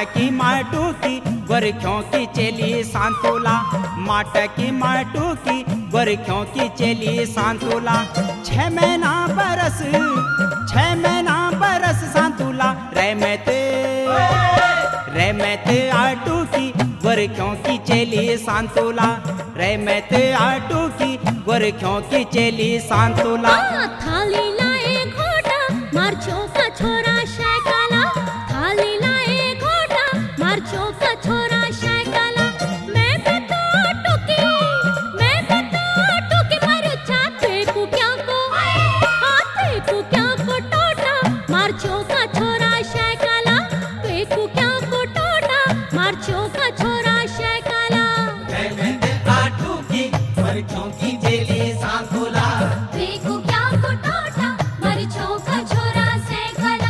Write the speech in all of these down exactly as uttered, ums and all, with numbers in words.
माटकी माटुकी गोरखों की चेली सांतुला, माटकी माटुकी गोरखों की चेली सांतुला। छह महीना बरस छह महीना बरस सांतुला, रहमत रहमत आटू की गोरखों की चेली सांतुला, रहमत आटू की गोरखों की चेली सांतुला। थाली लाए घोटा मार्चों का छोरा शैकाला, थाली लाए घोटा मार्चों का छोरा शैकाला। मैं भी तो टुकी मैं भी तो टुकी मारू चाते को क्या को आते को क्या को टोटा मार्चों का छोरा शैकाला, पे को क्या को टोटा मार्चों का छोरा शैकाला। रहमत आटू की गोरखों की चेली सांतुला, पे को क्या को टोटा मार्चों का छोरा शैकाला।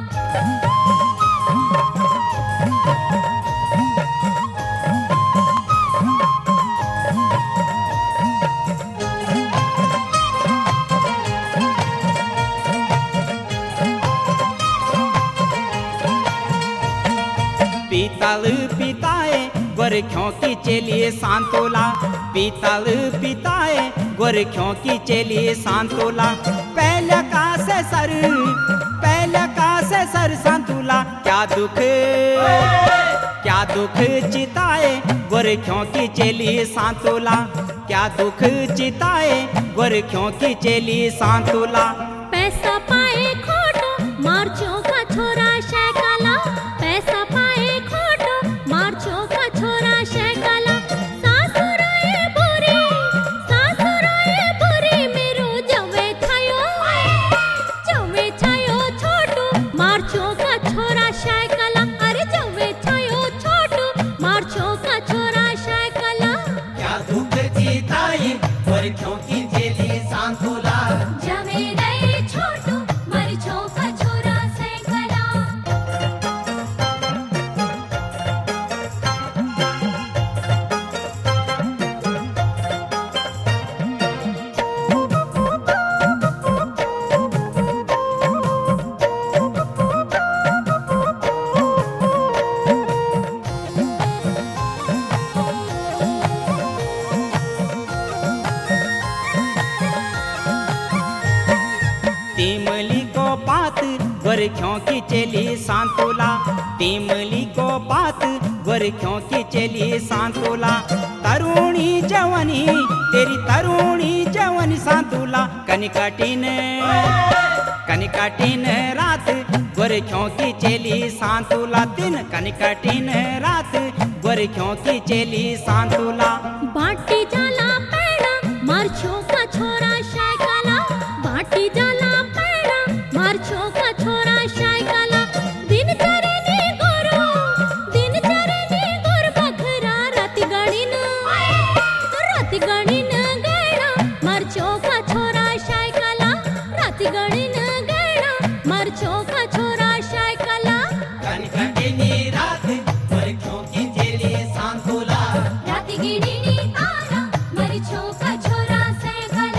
पीतल पिताए गोरखों की चेली सांतुला, पीतल पिताए गोरखों की चेली सांतुला। पहले का से सर पहले का से सर सांतुला, क्या दुख क्या दुख चिताए गोरखों की चेली सांतुला, क्या दुख चिताए गोरखों की चेली सांतुला। पैसा पाए खोटो मार्चों का छोरा शैकाला, पैसा पाए खोटो मार्चों का छोरा शैकाला। सासुराए बुरी सासुराए बुरी मेरो जवे छायो जवे छायो छोटू मार्चों का छोरा शैकाला। अरे जवे छायो छोटू मार्चों का छोरा शैकाला। क्या दुख चिताए गोरखों की चेली सांतुला, जवे रे छोटू मार्चों का छोरा शैकाला। तिमली को बात गोरखों की चेली सांतुला, तिमली को बात गोरखों की चेली सांतुला। तरुणी जवानी तेरी तरुणी जवानी सांतुला, कनिकटिन कनिकटिन रात गोरखों की चेली सांतुला, दिन कनिकटिन रात गोरखों की चेली सांतुला। बाटी जाला पैड़ा मार्चों का छोरा शैकाला, बाटी जाला पैड़ा मार्चों का छोरा शैकाला। दिन चरनी गोरो दिन चरनी गोर बखरा रात गणिन रात गणिन गैड़ा मार्चों का छोरा शैकाला, रात गणिन गैड़ा मार्चों का छोरा शैकाला। कनकटिनी रात गोरखों की चेली सांतुला, रात गिणी तारा मार्चों का छोरा शैकाला।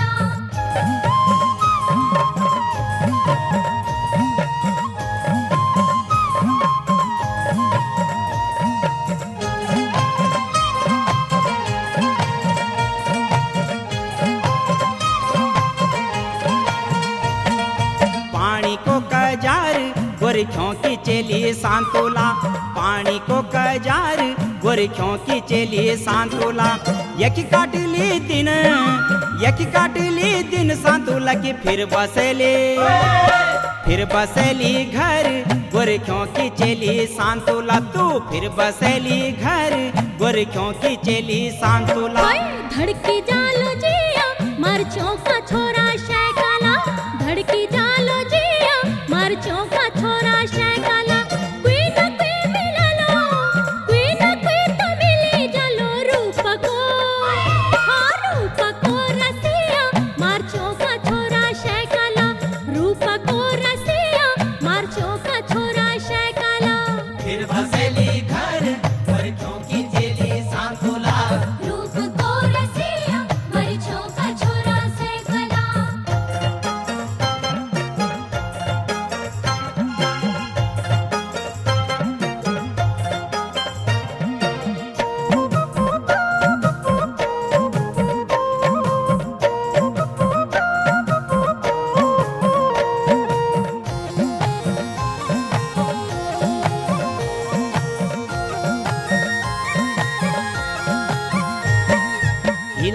पानी को कजार गोरखों की चेली सांतुला, पानी को कजार गोरखों की चेली सांतुला। यकी काटली दिन यकी काटली दिन सांतुला की फिर बसेली फिर बसेली घर गोरखों की चेली सांतुला, तू फिर बसेली घर गोरखों की चेली सांतुला। हाय धड़की जालो जिया मार्चों का छोरा शैकाला, धड़की जालो जिया मार्चों का छोरा शैकाला। कोई न कोई मिला लो कोई न कोई तो मिली जलो रूप को हाँ रूप को रसिया मार्चों का छोरा शैकाला, रूप को रसिया मार्चों का छोरा शैकाला। फिर बसेली घर गोरखों की चेली सांतुला, रूप को रसिया मार्चों का छोरा शैकाला।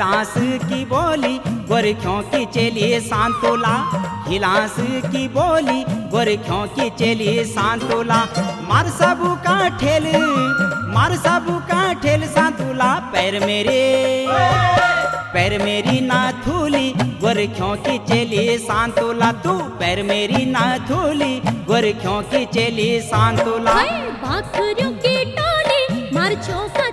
हिलास की बोली गोरखों की चेली सांतोला, हिलास की बोली गोरखों की चेली सांतोला। मार सबू का ठेल, मार सबू का ठेल सांतोला, पैर मेरे पैर मेरी नाथुली गोरखों की चेली सांतोला, तू पैर मेरी नाथुली गोरखों की चेली सांतोला। बाखरियों की टोली मार चौका